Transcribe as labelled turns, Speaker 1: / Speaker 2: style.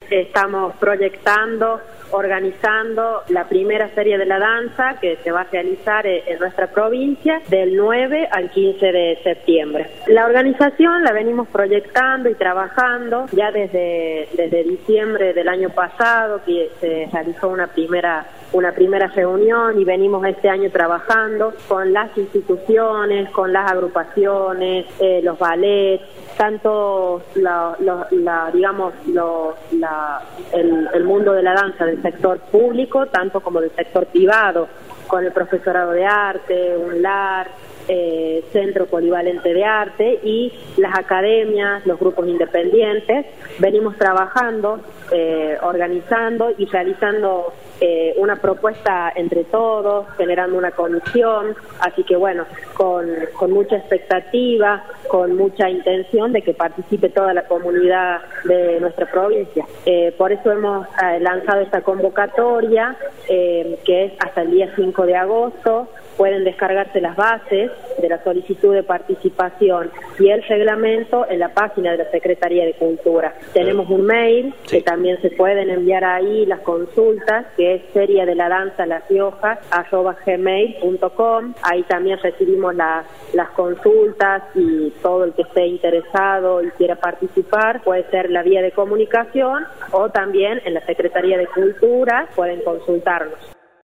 Speaker 1: estamos proyectando, organizando la primera Feria de la Danza que se va a realizar en nuestra provincia del 9 al 15 de septiembre. La organización la venimos proyectando y trabajando ya desde diciembre del año pasado, que se realizó una primera reunión, y venimos este año trabajando con las instituciones, con las agrupaciones, los ballets, tanto el mundo de la danza del sector público, tanto como del sector privado, con el profesorado de arte, UNLAR, Centro Polivalente de Arte, y las academias, los grupos independientes. Venimos trabajando, organizando y realizando una propuesta entre todos, generando una comisión, así que bueno, con mucha expectativa, con mucha intención de que participe toda la comunidad de nuestra provincia. Por eso hemos lanzado esta convocatoria, que es hasta el día 5 de agosto. Pueden descargarse las bases de la solicitud de participación y el reglamento en la página de la Secretaría de Cultura. Tenemos un mail que también se pueden enviar ahí las consultas, que es feriadeladanzalaFioja@gmail.com. Ahí también recibimos las consultas, y todo el que esté interesado y quiera participar puede ser la vía de comunicación, o también en la Secretaría de Cultura pueden consultarnos.